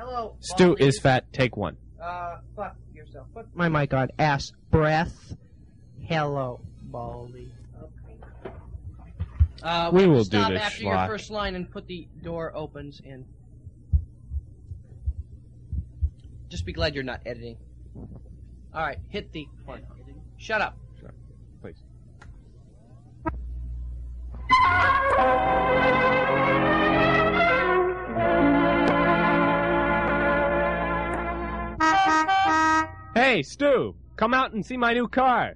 Hello, Stu Baldy. is fat. Take one. Fuck yourself. Put my mic on. Ass breath. Hello, Baldy. Okay. We will do stop this, after schlock. your first line and put the door opens in. Just be glad you're not editing. All right, hit the one. Shut up. Sure. Please. Hey, Stu, come out and see my new car.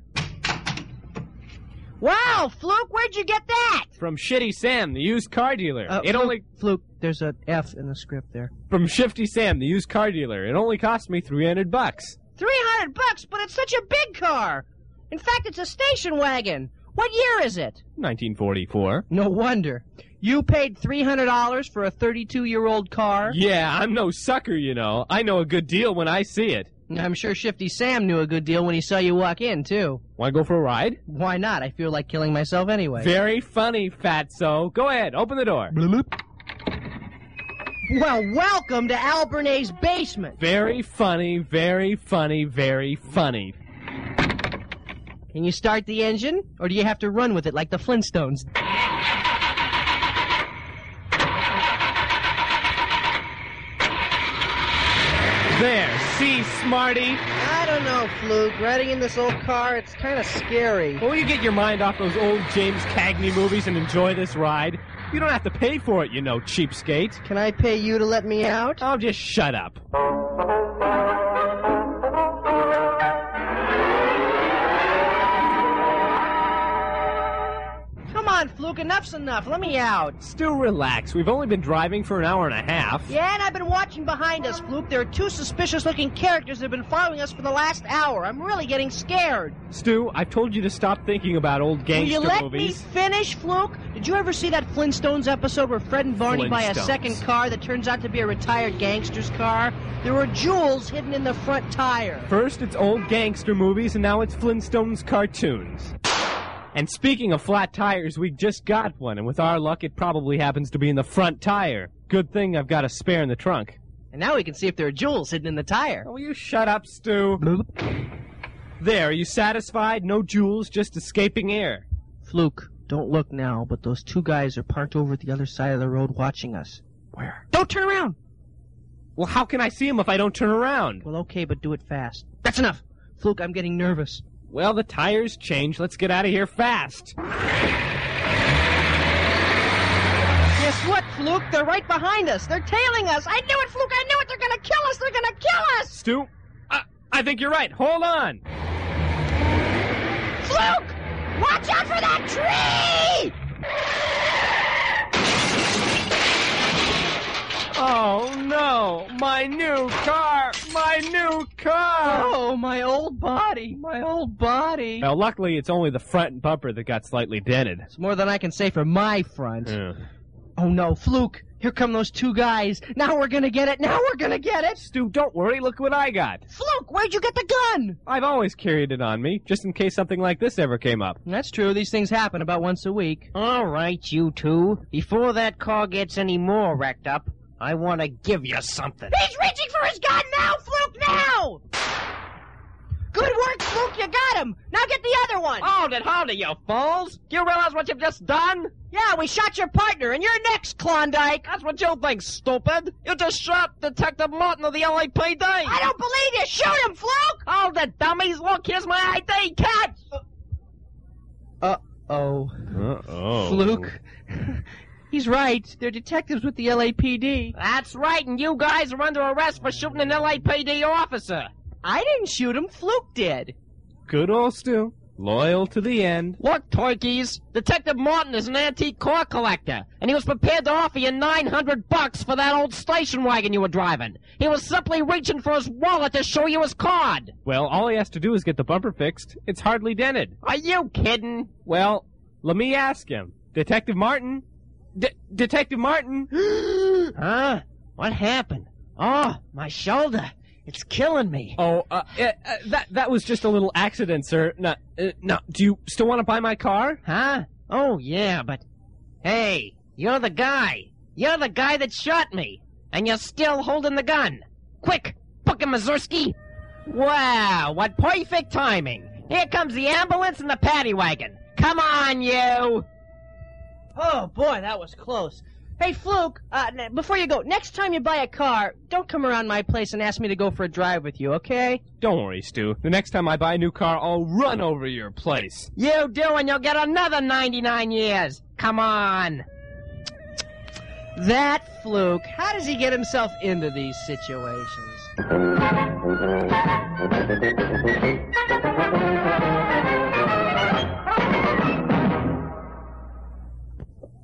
Wow, Fluke, where'd you get that? From Shitty Sam, the used car dealer. Fluke, there's an F in the script there. From Shifty Sam, the used car dealer. It only cost me $300. $300, but it's such a big car. In fact, it's a station wagon. What year is it? 1944. No wonder. You paid $300 for a 32-year-old car? Yeah, I'm no sucker, you know. I know a good deal when I see it. I'm sure Shifty Sam knew a good deal when he saw you walk in, too. Want to go for a ride? Why not? I feel like killing myself anyway. Very funny, fatso. Go ahead, open the door. Well, welcome to Albernay's basement. Very funny, very funny, very funny. Can you start the engine, or do you have to run with it like the Flintstones? There, see, smarty? I don't know, Fluke. Riding in this old car, it's kind of scary. Will you get your mind off those old James Cagney movies and enjoy this ride? You don't have to pay for it, you know, cheapskate. Can I pay you to let me out? Oh, just shut up. Come on, Fluke, enough's enough. Let me out. Stu, relax. We've only been driving for an hour and a half. Yeah, and I've been watching behind us, Fluke. There are two suspicious-looking characters that have been following us for the last hour. I'm really getting scared. Stu, I've told you to stop thinking about old gangster Will you let movies. me finish, Fluke? Did you ever see that Flintstones episode where Fred and Barney buy a Flintstones. second car that turns out to be a retired gangster's car? There were jewels hidden in the front tire. First it's old gangster movies, and now it's Flintstones cartoons. And speaking of flat tires, we just got one, and with our luck, it probably happens to be in the front tire. Good thing I've got a spare in the trunk. And now we can see if there are jewels hidden in the tire. Oh, will you shut up, Stu? There, are you satisfied? No jewels, just escaping air. Fluke, don't look now, but those two guys are parked over at the other side of the road watching us. Where? Don't turn around! Well, how can I see him if I don't turn around? Well, okay, but do it fast. That's enough! Fluke, I'm getting nervous. Well, the tires changed. Let's get out of here fast. Guess what, Fluke? They're right behind us. They're tailing us. I knew it, Fluke. I knew it. They're gonna kill us. They're gonna kill us. Stu, I think you're right. Hold on. Fluke! Watch out for that tree! Oh, no. My new car. My new car. Oh, my old body. My old body. Well, luckily, it's only the front bumper that got slightly dented. It's more than I can say for my front. Yeah. Oh, no, Fluke. Here come those two guys. Now we're gonna get it. Now we're gonna get it. Stu, don't worry. Look what I got. Fluke, where'd you get the gun? I've always carried it on me, just in case something like this ever came up. That's true. These things happen about once a week. All right, you two. Before that car gets any more wrecked up, I want to give you something. He's reaching for his gun now, Fluke, now! Good work, Fluke, you got him! Now get the other one! Hold it, you fools! Do you realize what you've just done? Yeah, we shot your partner, and you're next, Klondike! That's what you think, stupid. You just shot Detective Martin of the LAPD. I don't believe you! Shoot him, Fluke! Hold it, dummies! Look, here's my ID, catch! Uh-oh. Uh-oh. Fluke. He's right. They're detectives with the LAPD. That's right, and you guys are under arrest for shooting an LAPD officer. I didn't shoot him. Fluke did. Good old Stu. Loyal to the end. Look, turkeys, Detective Martin is an antique car collector, and he was prepared to offer you $900 for that old station wagon you were driving. He was simply reaching for his wallet to show you his card. Well, all he has to do is get the bumper fixed. It's hardly dented. Are you kidding? Well, let me ask him. Detective Martin? Detective Martin? Huh? What happened? Oh, my shoulder. It's killing me. Oh, that was just a little accident, sir. No, do you still want to buy my car? Huh? Oh, yeah, but... Hey, you're the guy. You're the guy that shot me. And you're still holding the gun. Quick, book him, Mazursky. Wow, what perfect timing. Here comes the ambulance and the paddy wagon. Come on, you. Oh, boy, that was close. Hey, Fluke, before you go, next time you buy a car, don't come around my place and ask me to go for a drive with you, okay? Don't worry, Stu. The next time I buy a new car, I'll run over your place. You do, and you'll get another 99 years. Come on. That Fluke, how does he get himself into these situations?